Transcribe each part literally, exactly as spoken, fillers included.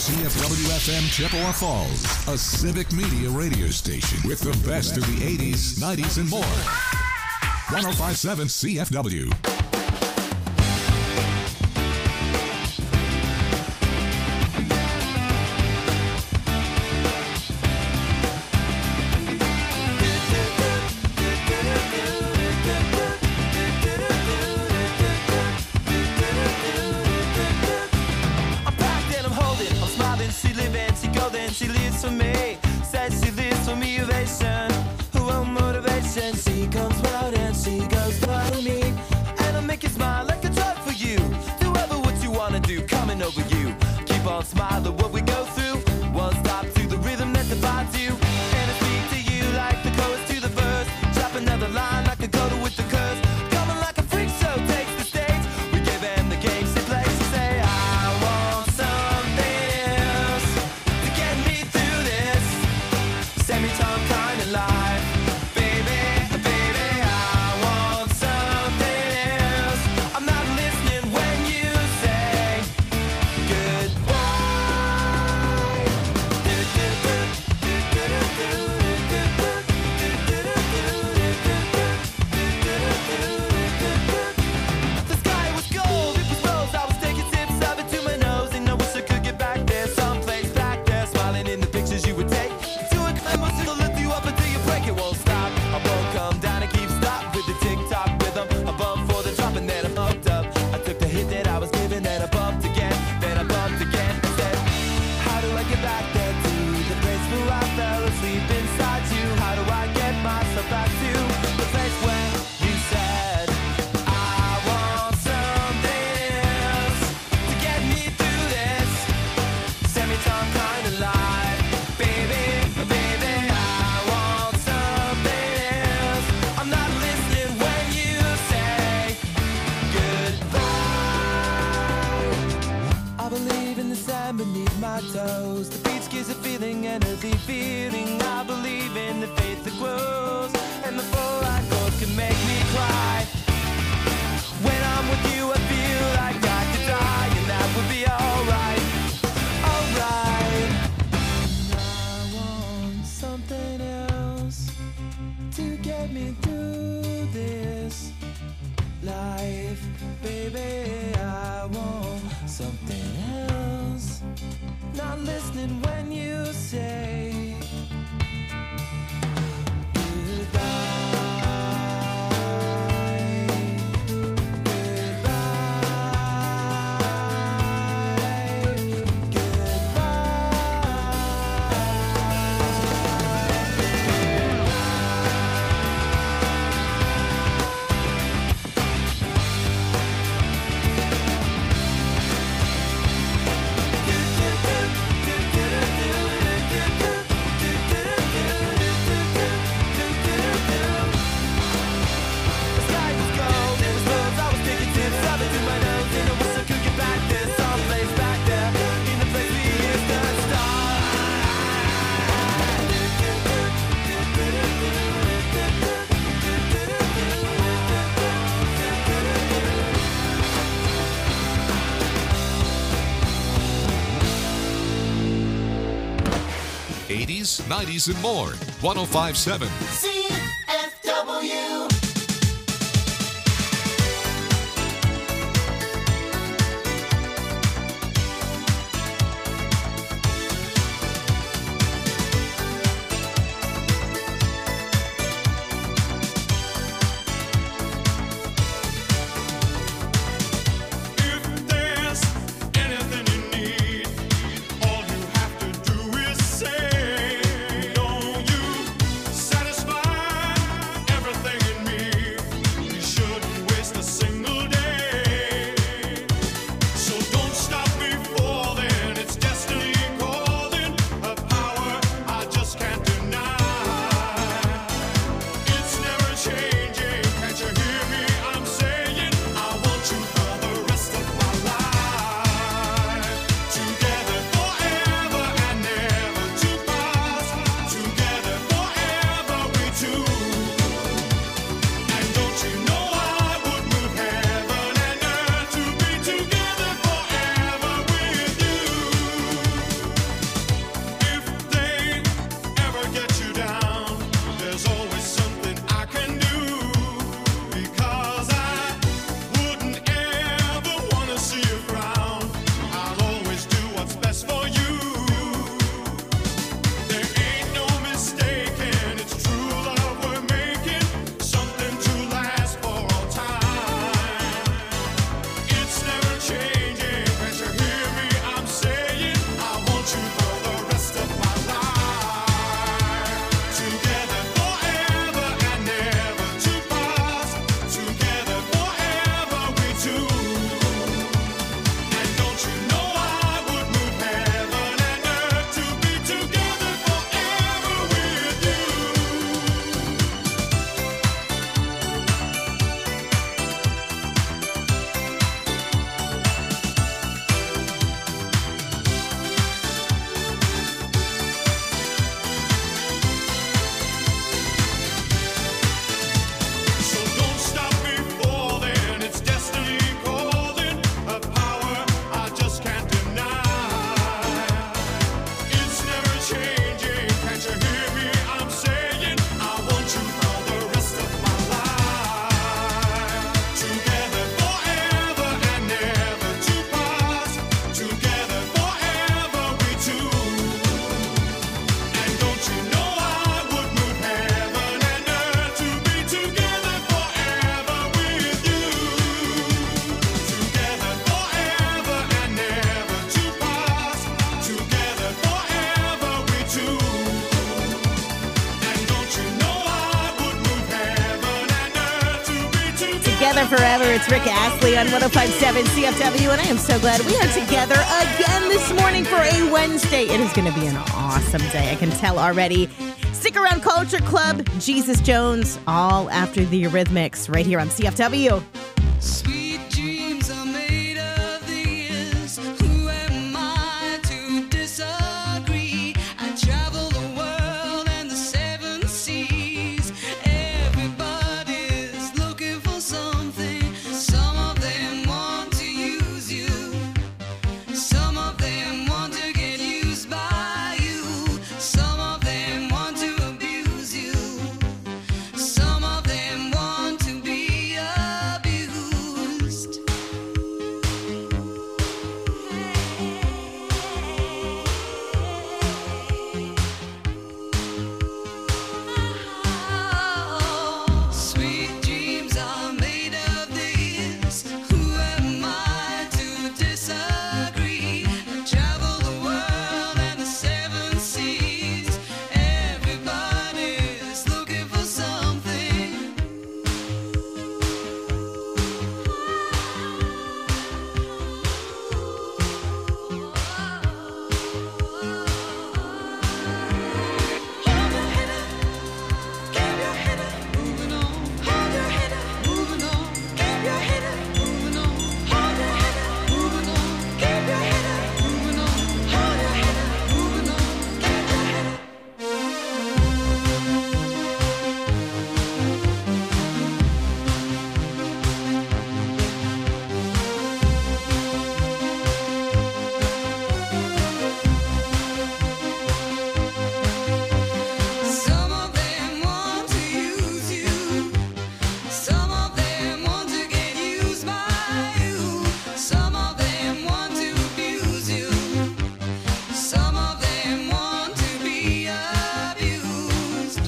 C F W F M Chippewa Falls, a civic media radio station with the best of the eighties, nineties, and more. one oh five point seven C F W. She lives for me, says she lives for me, ovation. Who motivation? She comes round and she goes to me, and I'll make you smile like a drug for you. Do ever what you wanna do, coming over you. Keep on smiling what we go through. One stop to the rhythm that divides you, and I speak to you like the chorus to the verse. Drop another line like a coda with the curse. Coming like a freak show takes the stage. We give them the game she plays. She say I want something else to get me through this semi-time kind of life. Baby, baby, I want something else. I'm not listening when you say goodbye. The sky was gold, it was rose. I was taking sips of it to my nose, and I wish I could get back there, someplace back there, smiling in the pictures you would take. To a climb, it'll lift you up until you break. It won't stop. I won't come down and keep stop with the tick-tock rhythm. I bumped for the drop and then I bumped up. I took the hit that I was given, then I bumped again, then I bumped again. I said, how do I get back there to the place where I fell asleep inside you? How do I get myself back to the place where you said I want something else to get me through this semi-time kind of life? Baby, baby, I want something else. I'm not listening when you say goodbye. I believe in the sand beneath my toes. The beach gives a feeling, an earthy feeling. I believe in the faith that grows, and the full light goes can make me cry. When I'm with you, I feel like I could die, and that would be alright, alright. I want something else to get me through this life, baby. I want something else. Not listening when you say eighties, nineties, and more. one oh five point seven. C F W. If there's anything you need, all you have to do is say, don't you satisfy It's Rick Astley on one oh five point seven C F W, and I am so glad we are together again this morning for a Wednesday. It is going to be an awesome day. I can tell already. Stick around, Culture Club, Jesus Jones, all after the Eurythmics, right here on C F W. Sweet dreams are made of this. Who am I to disagree? I travel the world and the seven seas. Everybody's looking for something. Some of them want to use you. Some of them want to get used by you. Some of them want to abuse you. Some of them want to be abused. Sweet dreams are made of this. Who am I to disagree? I travel the world and the seven seas. Everybody's looking for something. Hold your head up, keep your head up, moving on. Hold your head up, moving on. Keep your head up, moving on. Hold your head up, moving on. Keep your head up, moving on. Hold your head up, moving on. Keep your head up. Some of them want to use you. Some of them want to get used by you. Some of them want to abuse you. Some of them want to be abused.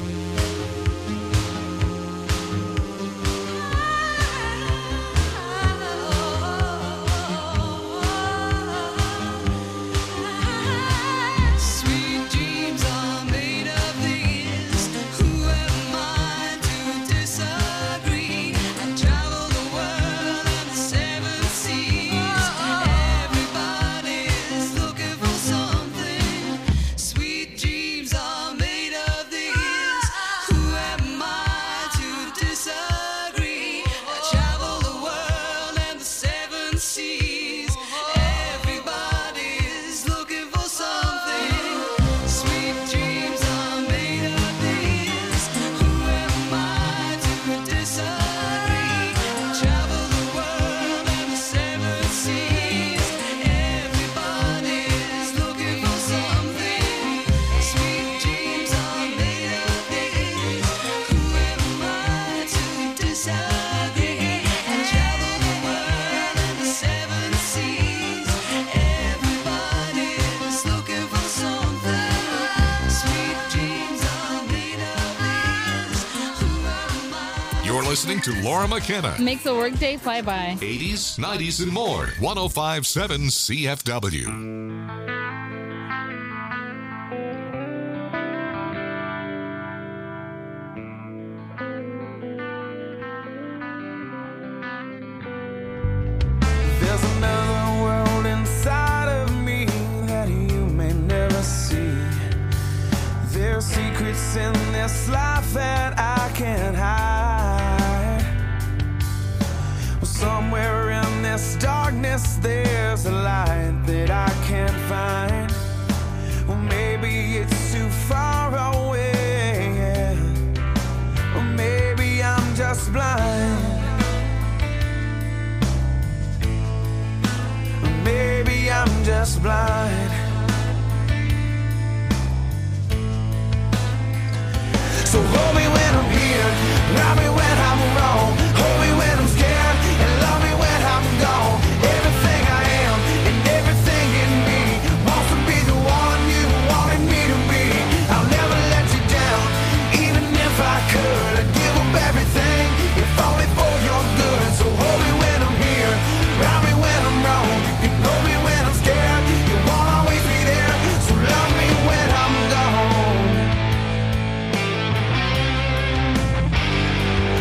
Sweet dreams are made of this. Who am I to disagree? I travel the world and the seven seas. Everybody's looking for something. Sweet dreams are made of this. Who am I to disagree? I travel the world and the seven seas. Everybody's looking for something. Sweet dreams are made of this. Who am I to disagree? I travel the world and the seven seas. Everybody's looking for something. Sweet dreams are made of this. Who am I to disagree? I travel the world and the seven seas. Everybody's looking for something. Sweet dreams are made of this. Who am I? You're listening to Laura McKenna. Makes a workday fly by. eighties, nineties, and more. one oh five point seven C F W. There's another world inside of me that you may never see. There's secrets in this life that I can't hide. Well, somewhere in this darkness there's a light that I can't find. Well, maybe it's too far away, yeah. Or maybe I'm just blind. Maybe I'm just blind. So hold me when I'm here, love me when I'm wrong. Hold me when I'm scared, and love me when I'm gone. Everything I am and everything in me wants to be the one you wanted me to be. I'll never let you down, even if I could. I'd give up everything, if only for your good. So hold me when I'm here, love me when I'm wrong. You know me when I'm scared, you won't always be there. So love me when I'm gone.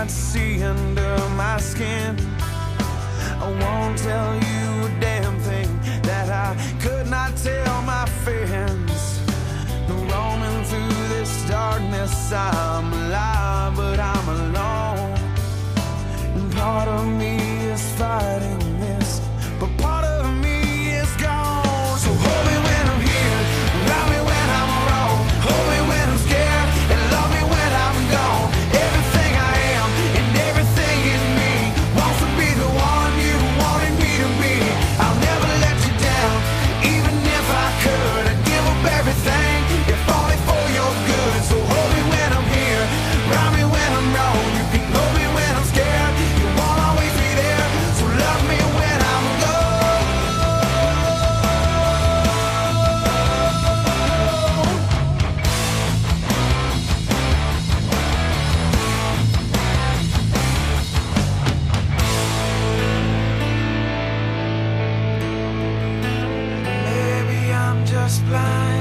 cannot see under my skin. I won't tell you a damn thing that I could not tell my friends. Roaming through this darkness, I'm alive, but I'm alone. And part of me is fighting this, but part of me is gone. So hold me when I'm here, love me when I'm wrong, hold me when I'm scared, and love me when I'm gone. Everything I am and everything in me wants to be the one you wanted me to be. I'll never let you down, even if I could. I'd give up everything, if only for your good. So hold me when I'm here, round me when I'm wrong. You can hold me when I'm scared, you won't always be there. So love me when I'm gone. Maybe I'm just blind.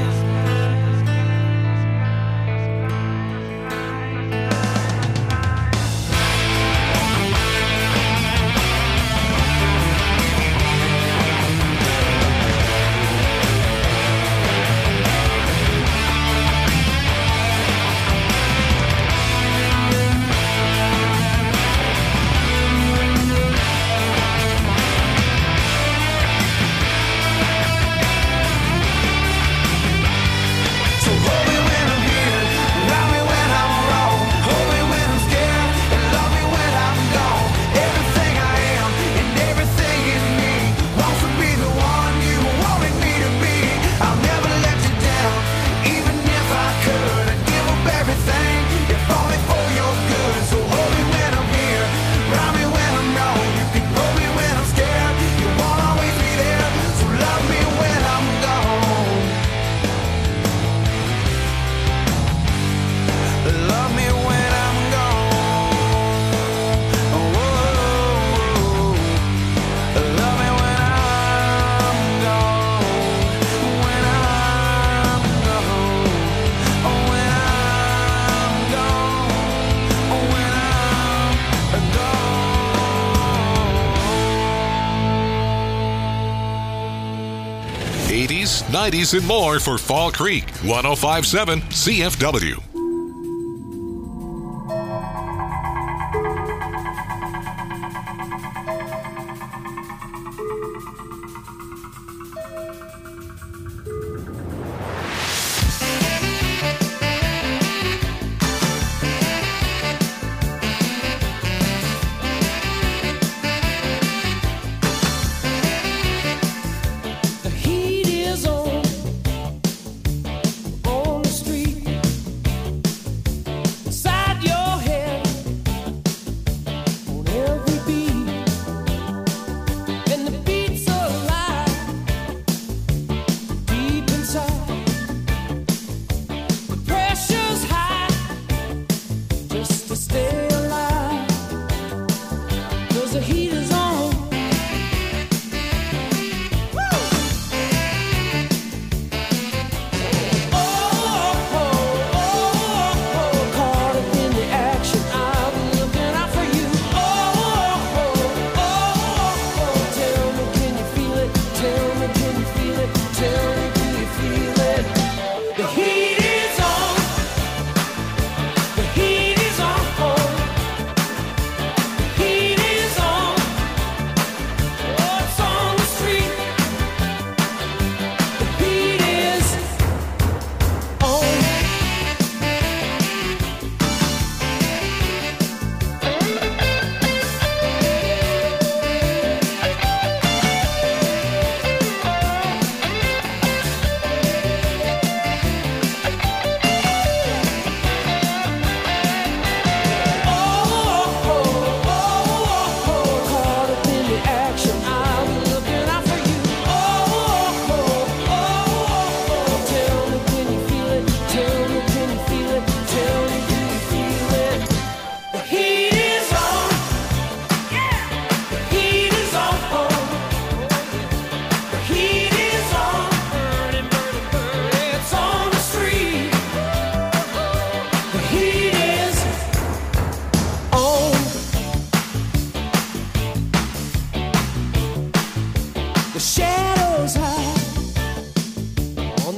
So hold me when I'm here, love me when I'm wrong, hold me when I'm scared, and love me when I'm gone. Everything I am and everything in me wants to be the one you wanted me to be. I'll never let you down, even if I could. I'd give up everything, if only for your good. So hold me when I'm here, round me when I'm wrong. You can hold me when I'm scared, you won't always be there. So love me when I'm gone. Love me when I'm gone. Oh, love me when I'm gone. When I'm gone. Oh, when I'm gone. Oh, when I'm gone. eighties, nineties, and more for Fall Creek. one oh five point seven C F W. The heat is on on the street.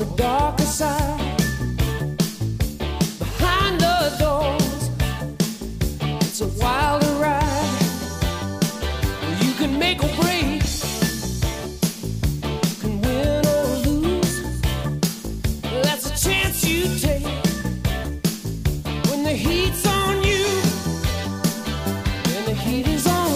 the darker side. Behind the doors, it's a wilder ride. You can make or break, you can win or lose. That's a chance you take when the heat's on you, and the heat is on.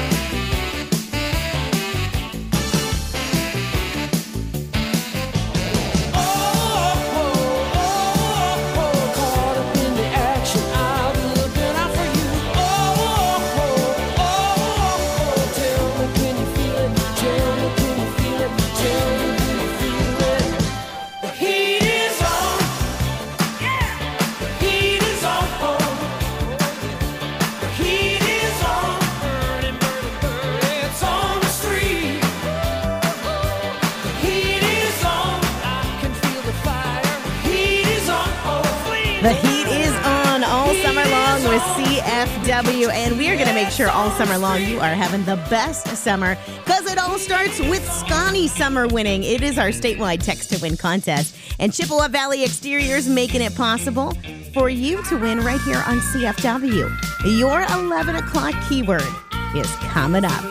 The heat is on all summer long with C F W, and we are going to make sure all summer long you are having the best summer, because it all starts with Scotty Summer winning. It is our statewide text to win contest, and Chippewa Valley Exteriors making it possible for you to win right here on C F W. Your eleven o'clock keyword is coming up.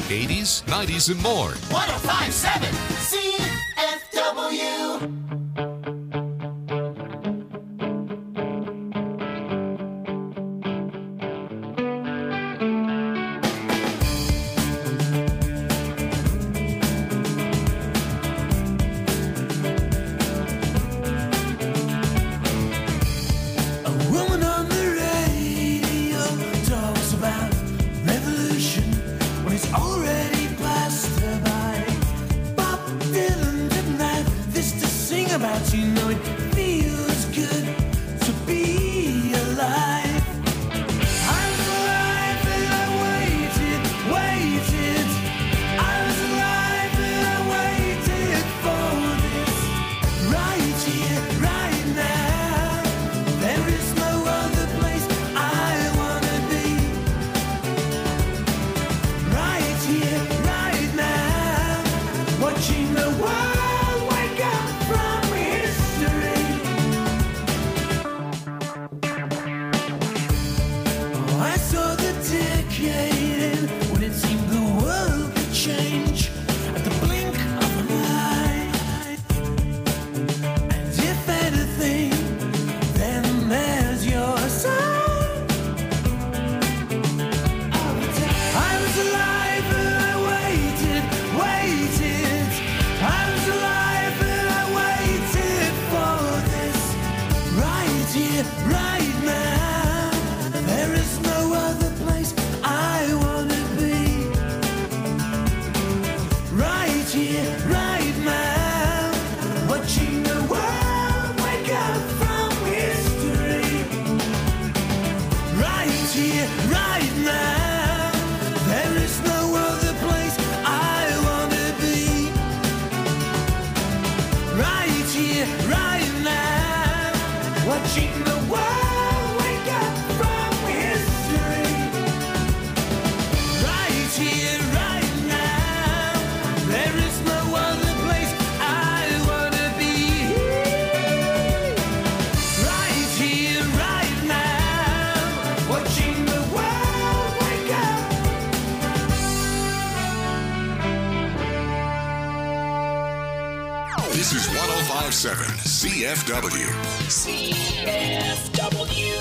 eighties, nineties, and more. one oh five point seven C F W. A woman on the radio talks about revolution when it's already passed her by. Bob Dylan didn't have this to sing about, you know it feels good to be alive. I was alive and I waited, waited. I was alive and I waited for this. Right here, right now. There is no other place I wanna be. Right here, right now. Watching the world wake up from history. Oh, I saw the decade end when it seemed the world could change at the blink of an eye. And if anything, then there's your sign. I was alive and I waited, waited. I was alive and I waited for this. Right here, right now. There is no other place I wanna be. Right here, right now. Watching the world wake up from history. Right here, right now. There is no other place I wanna be. Right here, right now. Watching the world wake up from history. Right here, right now. There is no other place I wanna be. Right here, right now. Watching the world wake up. This is one oh five point seven C F W. C F W.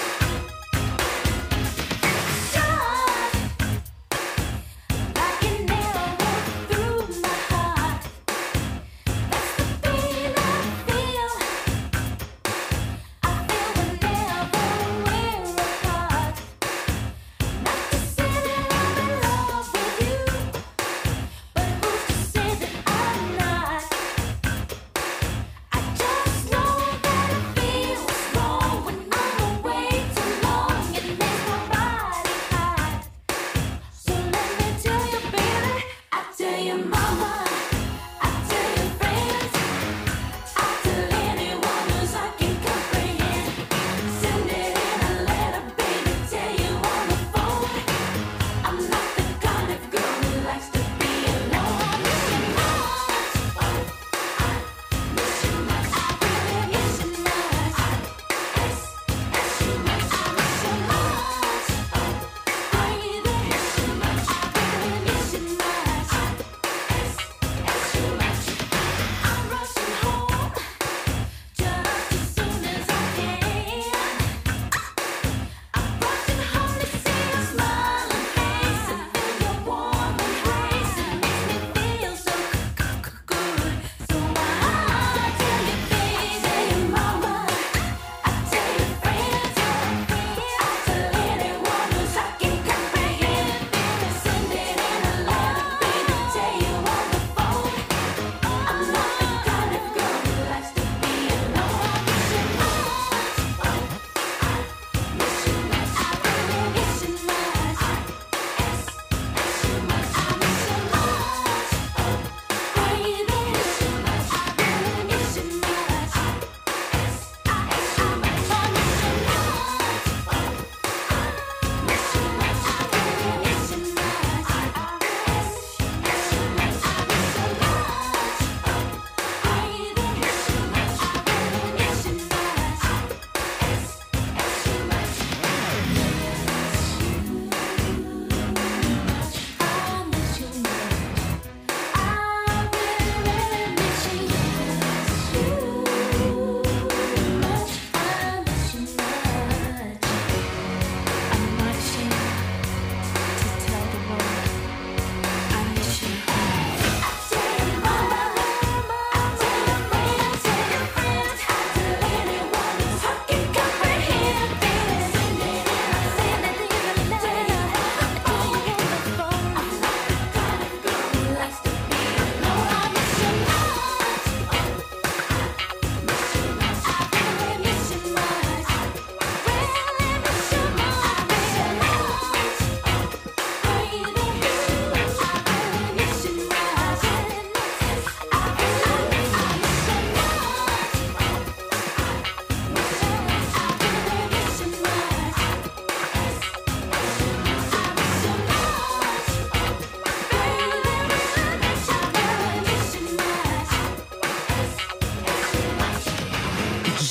Back in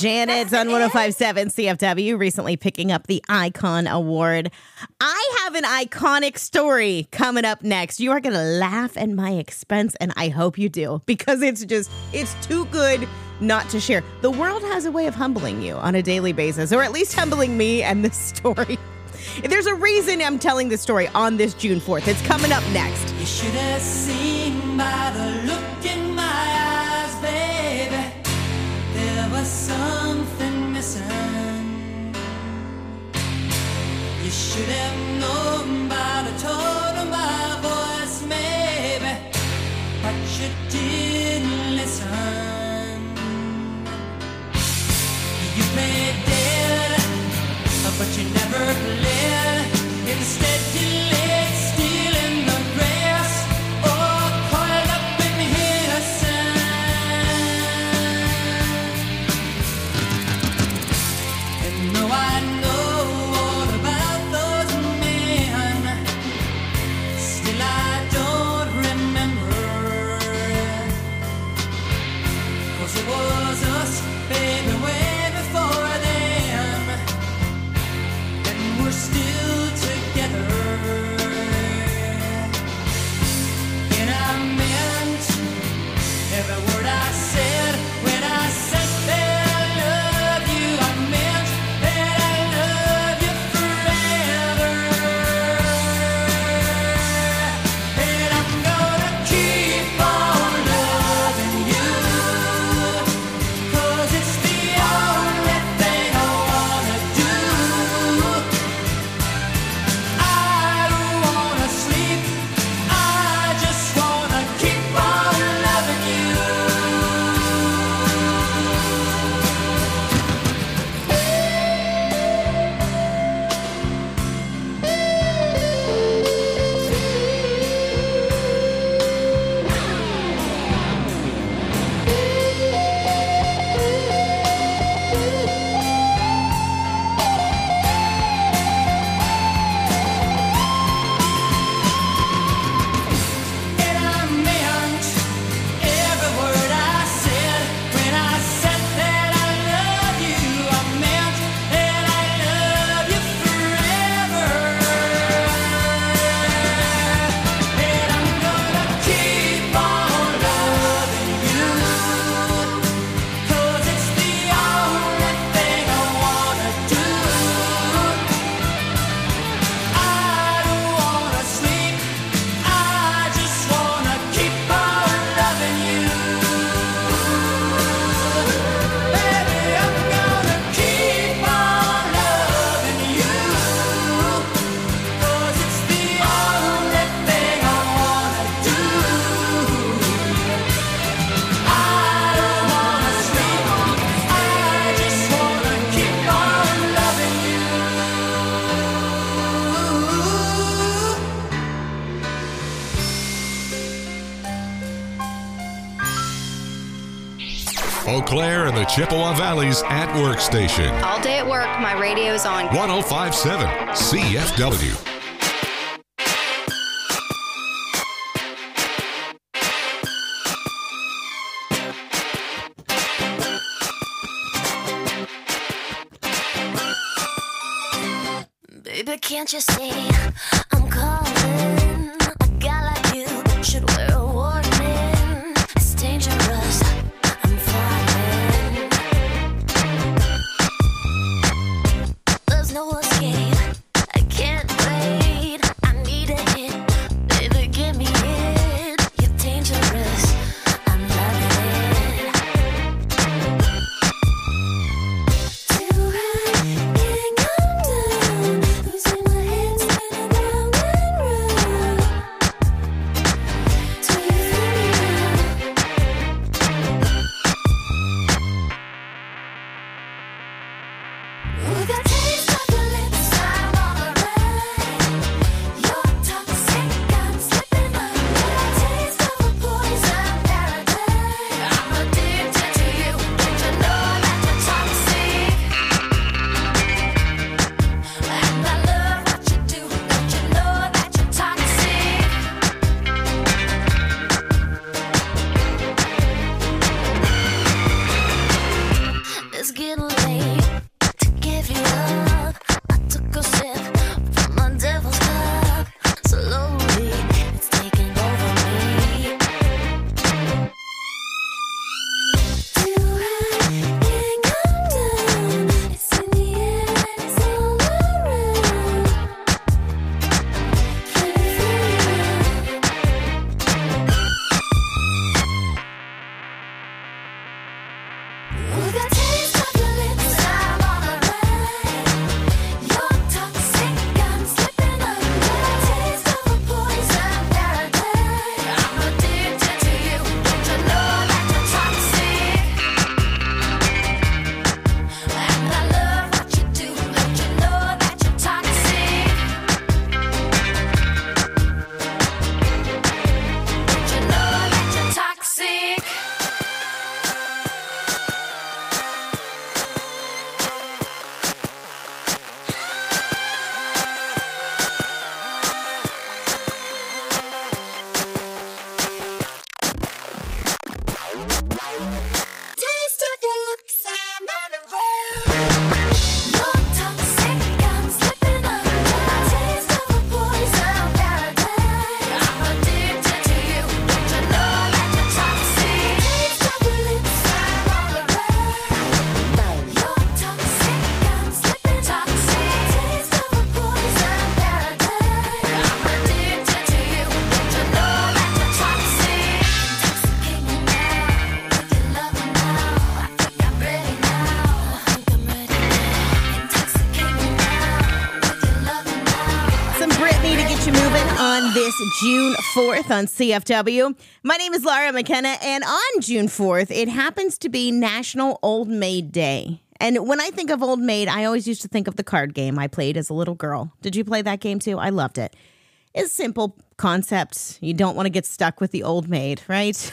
Janet's on one oh five point seven C F W, recently picking up the Icon Award. I have an iconic story coming up next. You are going to laugh at my expense, and I hope you do, because it's just, it's too good not to share. The world has a way of humbling you on a daily basis, or at least humbling me and this story. There's a reason I'm telling this story on this June fourth. It's coming up next. You should have seen by the look in my eyes, baby. There was something missing. You should have known by the tone of my voice, maybe, but you didn't listen. You played dead, but you never played. Instead you lay still in the grass, or coiled up in innocence. And though I know all about those men, still I don't remember. 'Cause it was us, baby, way before them, and we're still together. And I meant every word I said when I said that I love you. I meant that I love you forever. And I'm gonna keep on loving you, 'cause it's the only thing I wanna do. I don't wanna sleep, I just wanna keep on loving you. And I meant every word I said when I said that I love you. I meant that I love you forever. And I'm gonna keep on loving you, 'cause it's the only thing I wanna do. I don't wanna sleep, I just wanna keep on loving you. Baby, I'm gonna keep on loving you, 'cause it's the only thing I wanna do. I don't wanna sleep, I just wanna keep on loving you. Eau Claire and the Chippewa Valley's at Work station. All day at work, my radio's on. one oh five point seven C F W. Baby, can't you see I'm calling? A guy like you should wear a warning. It's dangerous, I'm falling. There's no escape, I can't wait. I need a hit, baby, give me it. You're dangerous, I'm loving it. Too high, can't come down. Losing my head, spinning round. this June fourth on C F W. My name is Laura McKenna, and on June fourth, it happens to be National Old Maid Day. And when I think of Old Maid, I always used to think of the card game I played as a little girl. Did you play that game too? I loved it. It's a simple concept. You don't want to get stuck with the old maid, right?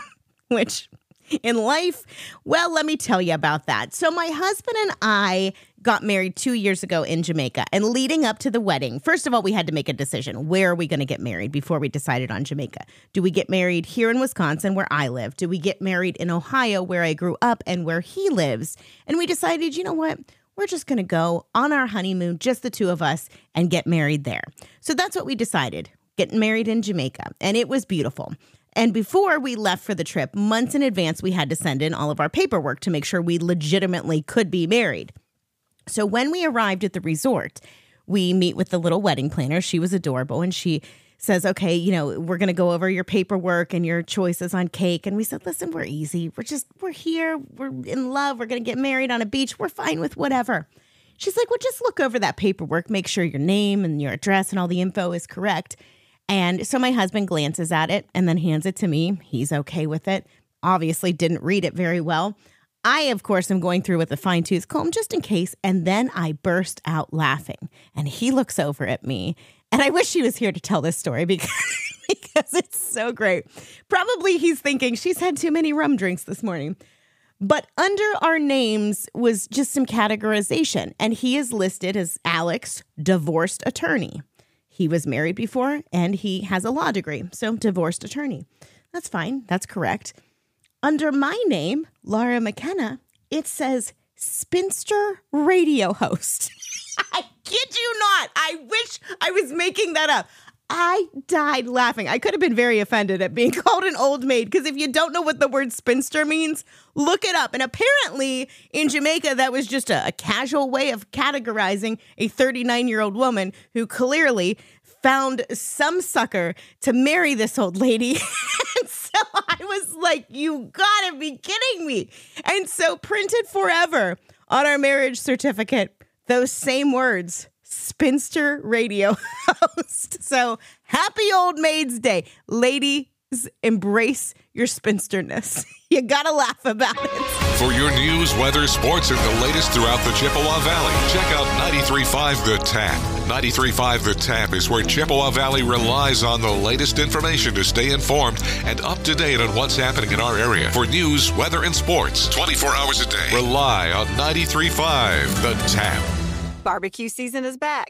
Which, in life, well, let me tell you about that. So my husband and I got married two years ago in Jamaica. And leading up to the wedding, first of all, we had to make a decision. Where are we going to get married before we decided on Jamaica? Do we get married here in Wisconsin, where I live? Do we get married in Ohio, where I grew up and where he lives? And we decided, you know what? We're just going to go on our honeymoon, just the two of us, and get married there. So that's what we decided, getting married in Jamaica. And it was beautiful. And before we left for the trip, months in advance, we had to send in all of our paperwork to make sure we legitimately could be married. So when we arrived at the resort, we meet with the little wedding planner. She was adorable, and she says, okay, you know, we're going to go over your paperwork and your choices on cake. And we said, listen, we're easy. We're just, we're here. We're in love. We're going to get married on a beach. We're fine with whatever. She's like, well, just look over that paperwork, make sure your name and your address and all the info is correct. And so my husband glances at it and then hands it to me. He's okay with it. Obviously didn't read it very well. I, of course, am going through with a fine-tooth comb just in case, and then I burst out laughing. And he looks over at me, and I wish he was here to tell this story because, because it's so great. Probably he's thinking, she's had too many rum drinks this morning. But under our names was just some categorization, and he is listed as Alex, divorced attorney. He was married before, and he has a law degree, so divorced attorney. That's fine. That's correct. Under my name, Laura McKenna, it says spinster radio host. I kid you not. I wish I was making that up. I died laughing. I could have been very offended at being called an old maid, because if you don't know what the word spinster means, look it up. And apparently in Jamaica, that was just a, a casual way of categorizing a thirty-nine-year-old woman who clearly found some sucker to marry this old lady. And so I was like, you gotta be kidding me. And so printed forever on our marriage certificate, those same words, spinster radio host. So happy Old Maids Day. Ladies, embrace your spinsterness. You gotta laugh about it. For your news, weather, sports, and the latest throughout the Chippewa Valley, check out ninety-three point five The Tap. ninety-three point five The Tap is where Chippewa Valley relies on the latest information to stay informed and up to date on what's happening in our area. For news, weather, and sports, twenty-four hours a day, rely on ninety-three point five The Tap. Barbecue season is back.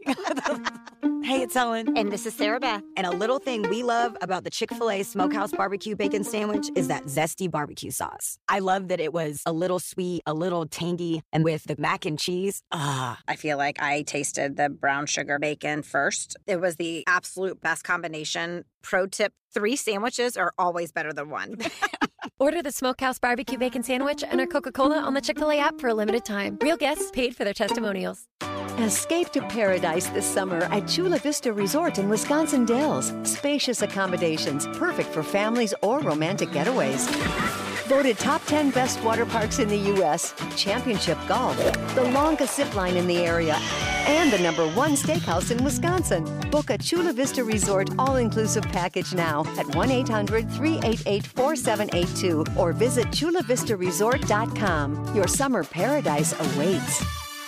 Hey, it's Ellen. And this is Sarah Beth. And a little thing we love about the Chick-fil-A Smokehouse Barbecue Bacon Sandwich is that zesty barbecue sauce. I love that it was a little sweet, a little tangy, and with the mac and cheese, ah. I feel like I tasted the brown sugar bacon first. It was the absolute best combination. Pro tip, three sandwiches are always better than one. Order the Smokehouse Barbecue Bacon Sandwich and a Coca-Cola on the Chick-fil-A app for a limited time. Real guests paid for their testimonials. Escape to paradise this summer at Chula Vista Resort in Wisconsin Dells. Spacious accommodations, perfect for families or romantic getaways. Voted top ten best water parks in the U S, championship golf, the longest zip line in the area, and the number one steakhouse in Wisconsin. Book a Chula Vista Resort all-inclusive package now at one eight hundred, three eight eight, four seven eight two or visit chula vista resort dot com. Your summer paradise awaits.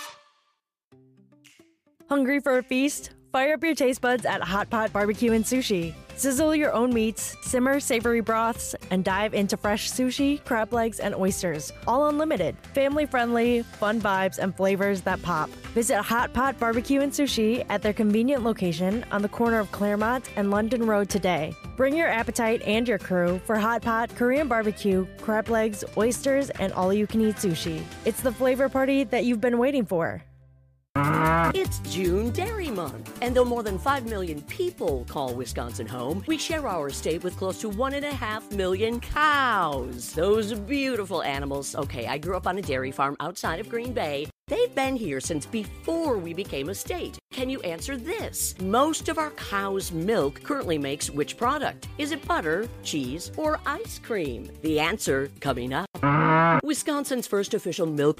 Hungry for a feast? Fire up your taste buds at Hot Pot Barbecue and Sushi. Sizzle your own meats, simmer savory broths, and dive into fresh sushi, crab legs, and oysters. All unlimited. Family-friendly, fun vibes, and flavors that pop. Visit Hot Pot Barbecue and Sushi at their convenient location on the corner of Claremont and London Road today. Bring your appetite and your crew for Hot Pot, Korean barbecue, crab legs, oysters, and all-you-can-eat sushi. It's the flavor party that you've been waiting for. It's June Dairy Month, and though more than five million people call Wisconsin home, we share our state with close to one and a half million cows. Those beautiful animals. Okay, I grew up on a dairy farm outside of Green Bay. They've been here since before we became a state. Can you answer this? Most of our cow's milk currently makes which product? Is it butter, cheese, or ice cream? The answer coming up. Wisconsin's first official milk plant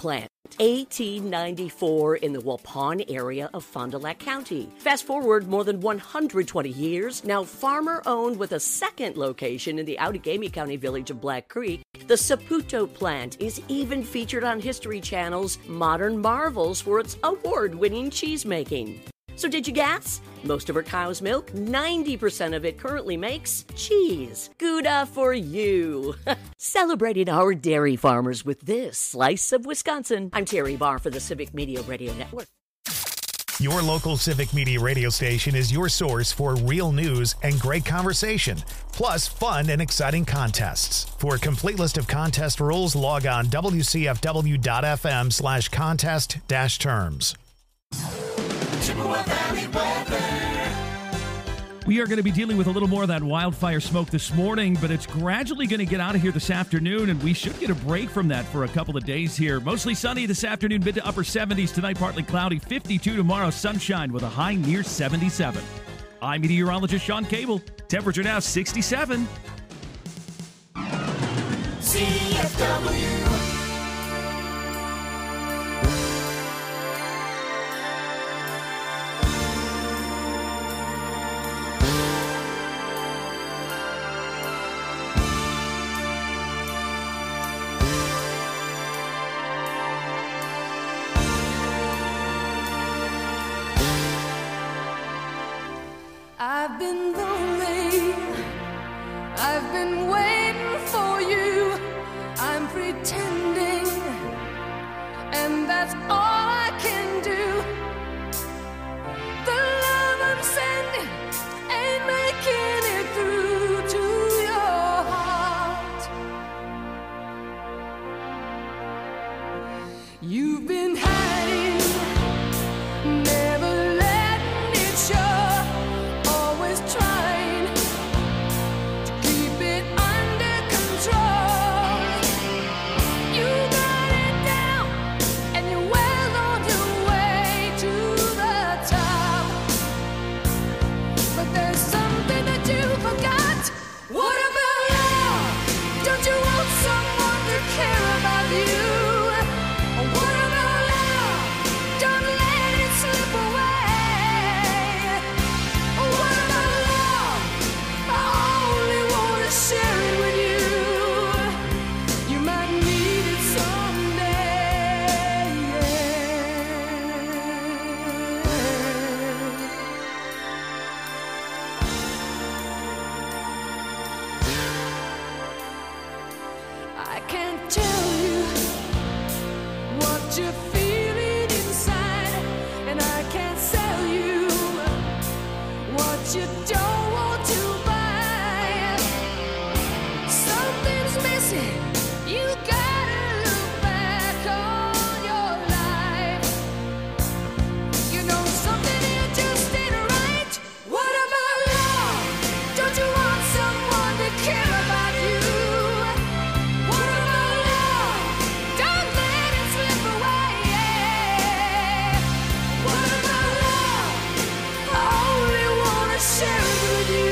eighteen ninety-four in the Waupun area of Fond du Lac County. Fast forward more than one hundred twenty years, now farmer-owned with a second location in the Outagamie County village of Black Creek, the Saputo plant is even featured on History Channel's Modern Marvels for its award-winning cheese-making. So did you guess? Most of our cow's milk, ninety percent of it currently makes cheese. Gouda for you. Celebrating our dairy farmers with this slice of Wisconsin. I'm Terry Barr for the Civic Media Radio Network. Your local Civic Media radio station is your source for real news and great conversation, plus fun and exciting contests. For a complete list of contest rules, log on W C F W dot F M slash contest dash terms. Chippewa Valley weather. We are going to be dealing with a little more of that wildfire smoke this morning, but it's gradually going to get out of here this afternoon, and we should get a break from that for a couple of days here. Mostly sunny this afternoon, mid to upper seventies. Tonight, partly cloudy, fifty-two tomorrow, sunshine with a high near seventy-seven. I'm meteorologist Sean Cable. Temperature now sixty-seven. C F W. I've been lonely, I've been waiting for you, I'm pretending, and that's all I can do. The love I'm sending ain't making it through to your heart. You've been hiding, never letting it show. Always trying to keep it under control. You got it down, and you're well on your way to the top. But there's something that you forgot. What about love? Don't you want someone to care about you? What about love? Don't let it slip away. What about love? I only want to share it with you. You might need it someday. I can't tell you what you're feeling inside, and I can't sell you what you don't want to buy. Something's missing. You gotta look back on your life. You know something here just ain't right. What about love? Don't you want someone to care about you? What about love? Don't let it slip away. What about love? I only wanna share it with you.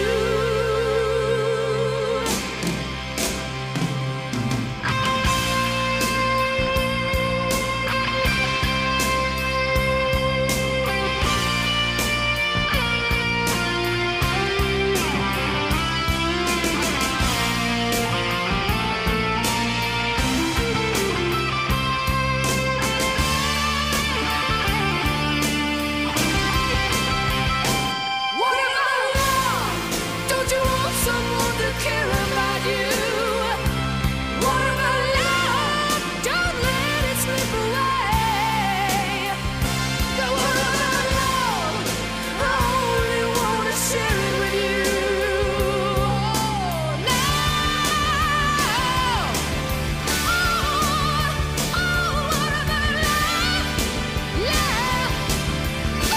What about love? Don't you want someone to care about you? What about love? Don't let it slip away. What about love? I only want to share it with you. Now, oh, oh, what about love? Love, oh,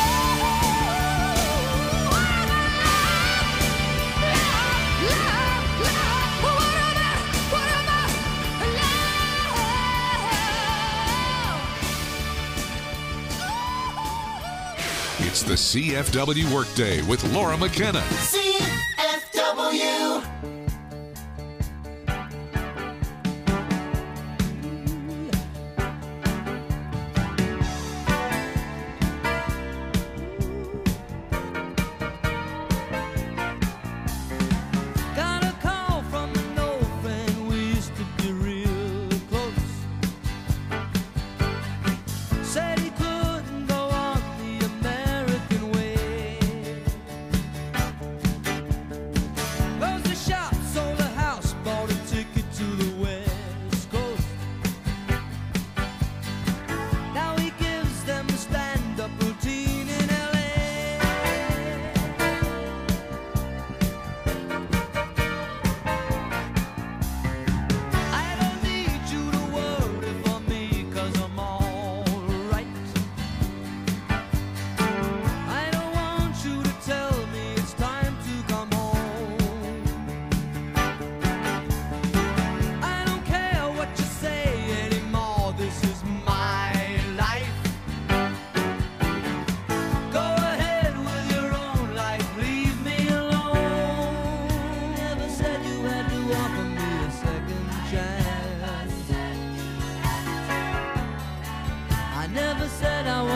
what about love? Love, love, what about, what about love? It's the C F W Workday with Laura McKenna. C F W.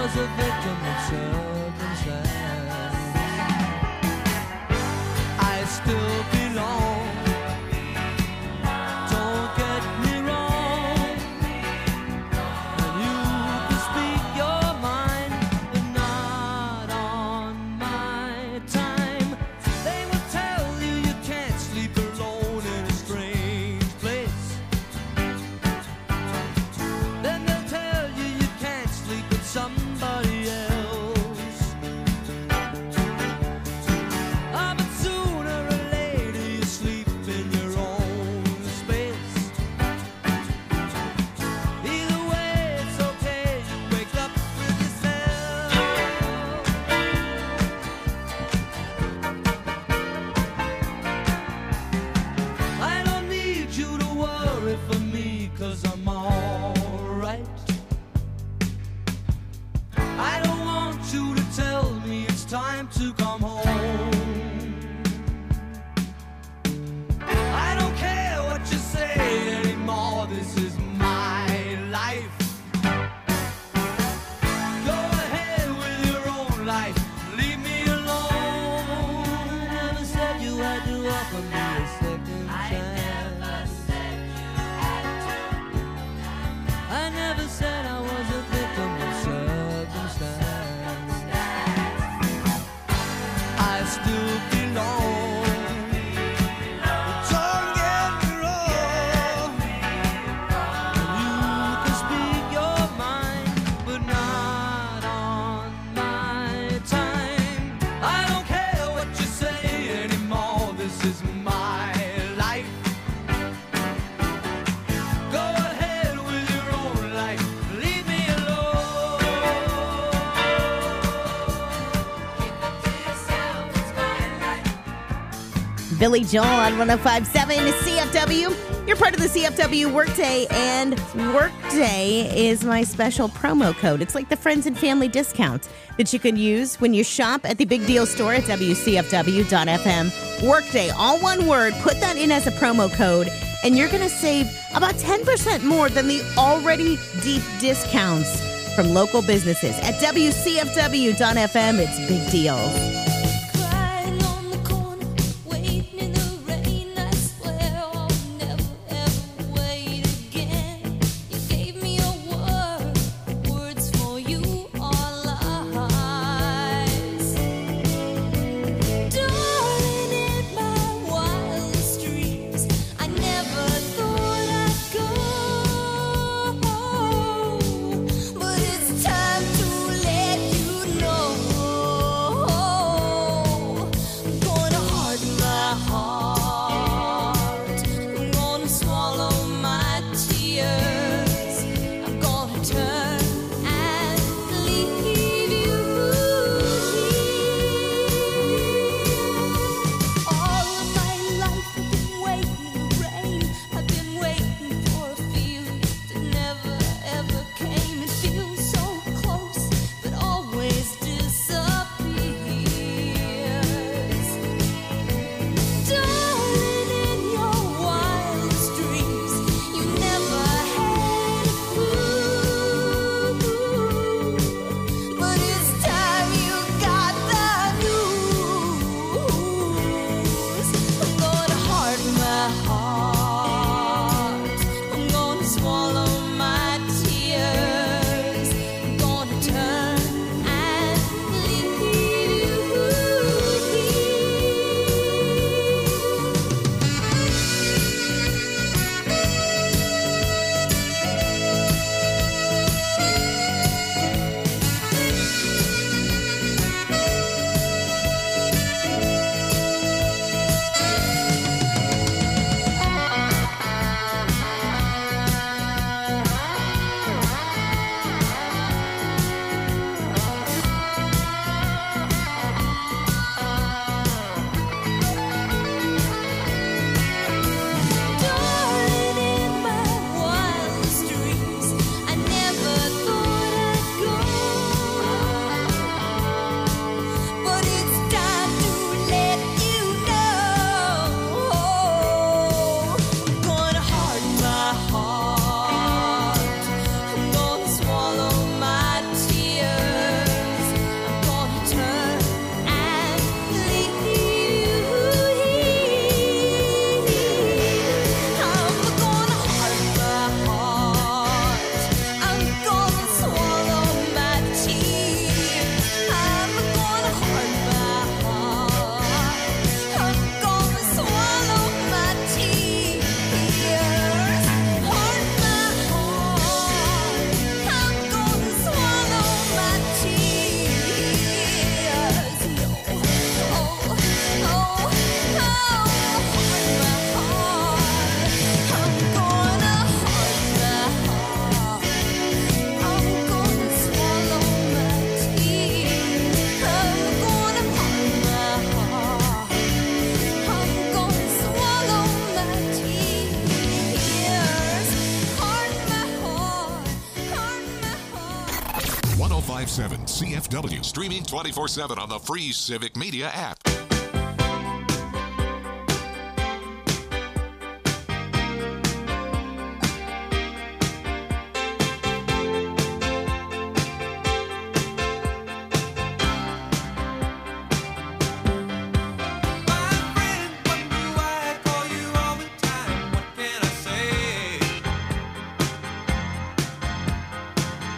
was a victim of circumstance. I still belong. Don't get me wrong. And you can speak your mind, but not on my time. They will tell you you can't sleep alone in a strange place. Then they'll tell you you can't sleep with somebody else. Ah, but sooner or later you sleep in your own space. Either way, it's okay, you wake up with yourself. I don't need you to worry for me, 'cause I'm alright. I don't want you to tell me it's time to come home. I don't care what you say anymore, this is my life. Go ahead with your own life, leave me alone. I never said you had to offer me a second chance. I never said I was a victim of circumstance. I still belong. Don't get me wrong. You can speak your mind, but not on my time. I don't care what you say anymore, this is my life. Go ahead with your own life, leave me alone. Keep it to yourself, it's my life. Billy Joel on one oh five point seven C F W. You're part of the C F W Workday, and Workday is my special promo code. It's like the friends and family discount that you can use when you shop at the Big Deal store at W C F W dot F M. Workday, all one word. Put that in as a promo code, and you're going to save about ten percent more than the already deep discounts from local businesses. At W C F W dot F M, it's Big Deal. Crying on the corner, waiting in the rain. I swear I'll never ever wait again. You gave me a word, words for you are lies. Darling, in my wildest dreams, I never thought I'd go. But it's time to let you know. fifty-seven C F W. Streaming twenty-four seven on the free Civic Media app.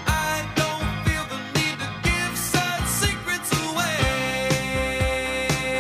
I don't feel the need to give such secrets away.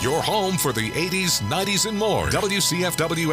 Your home for the eighties, nineties, and more. W C F W